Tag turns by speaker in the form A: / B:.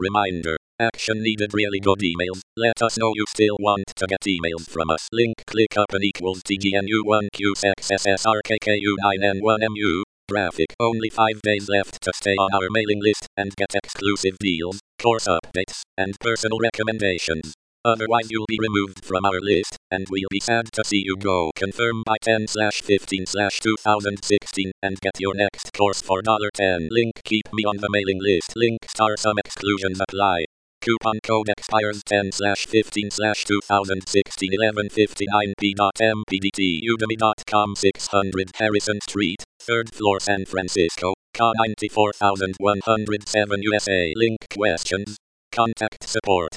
A: Reminder. Action needed. Really good emails. Let us know you still want to get emails from us. Link click up and equals TGNU1QSXSSRKKU9N1MU. Graphic. Only 5 days left to stay on our mailing list and get exclusive deals, course updates, and personal recommendations. Otherwise you'll be removed from our list, and we'll be sad to see you go. Confirm by 10/15/2016 and get your next course for $10. Link keep me on the mailing list. Link star some exclusions apply. Coupon code expires 10/15/2016 11:59 p.m.PDT Udemy.com 600 Harrison Street, 3rd floor San Francisco, CA 94107 USA. Link questions? Contact support.